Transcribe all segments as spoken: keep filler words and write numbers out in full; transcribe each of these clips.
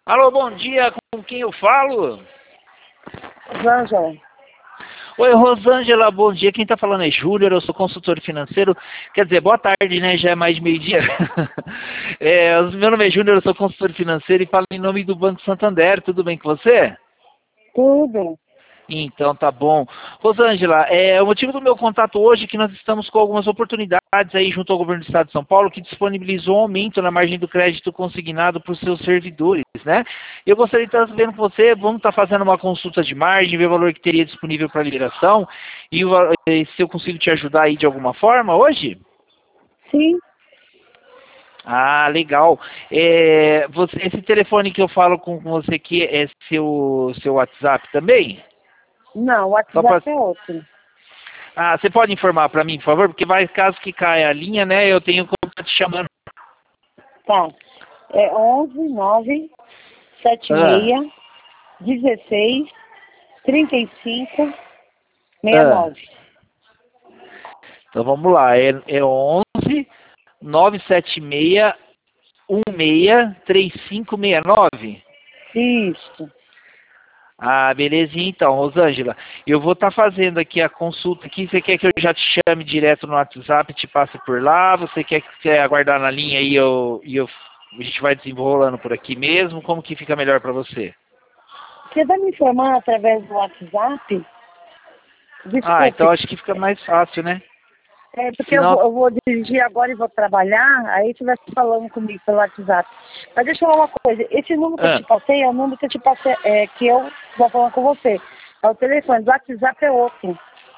Alô, bom dia, com quem eu falo? Rosângela. Oi, Rosângela, bom dia. Quem está falando é Júnior, eu sou consultor financeiro. Quer dizer, boa tarde, né? Já é mais de meio-dia. é, meu nome é Júnior, eu sou consultor financeiro e falo em nome do Banco Santander. Tudo bem com você? Tudo. Então tá bom. Rosângela, é, o motivo do meu contato hoje é que nós estamos com algumas oportunidades aí junto ao governo do estado de São Paulo que disponibilizou um aumento na margem do crédito consignado para os seus servidores, né? Eu gostaria de estar vendo com você, vamos estar fazendo uma consulta de margem, ver o valor que teria disponível para liberação e, o, e se eu consigo te ajudar aí de alguma forma hoje? Sim. Ah, legal. É, você, esse telefone que eu falo com você aqui é seu, seu WhatsApp também? Não, o Só pra... WhatsApp é outro. Ah, você pode informar para mim, por favor? Porque vai, caso que caia a linha, né, eu tenho como estar te chamando. Tá. É onze nove sete Ah, seis dezesseis trinta e cinco sessenta e ah. nove. Então vamos lá, é, é onze nove sete seis um seis três cinco seis nove. Isso. Ah, belezinha então, Rosângela. Eu vou estar fazendo aqui a consulta aqui. Você quer que eu já te chame direto no WhatsApp e te passe por lá? Você quer que você aguardar na linha e eu, e eu, a gente vai desenrolando por aqui mesmo? Como que fica melhor para você? Você vai me informar através do WhatsApp? Ah, então Desculpe. acho que fica mais fácil, né? É porque eu Senão, vou, eu vou dirigir agora e vou trabalhar, aí você vai falando comigo pelo WhatsApp. Mas deixa eu falar uma coisa, esse número que eu ah, te passei é o número que eu te passei, é, que eu vou falando com você. É o telefone, do WhatsApp é outro.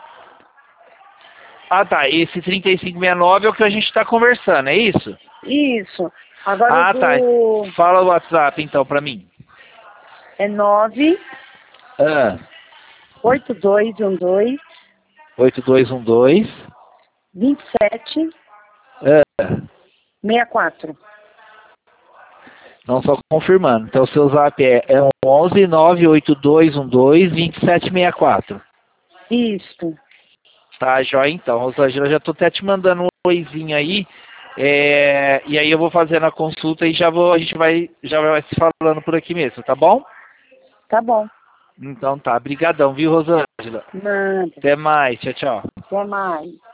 ah, tá. Esse trinta e cinco sessenta e nove é o que a gente está conversando, é isso? Isso. Agora o Ah, tá. do Fala o WhatsApp então para mim. é nove Ah, oito dois um dois oito dois um dois. vinte e sete Ah, sessenta e quatro. não, só confirmando. Então, o seu zap é, é onze nove oito dois um dois vinte e sete sessenta e quatro. Isso. Tá, joia então. Rosângela, já tô até te mandando um oizinho aí. É, e aí eu vou fazendo a consulta e já vou, a gente vai, já vai se falando por aqui mesmo, tá bom? Tá bom. Então tá, brigadão, viu, Rosângela? Nada. Até mais, tchau, tchau. Até mais.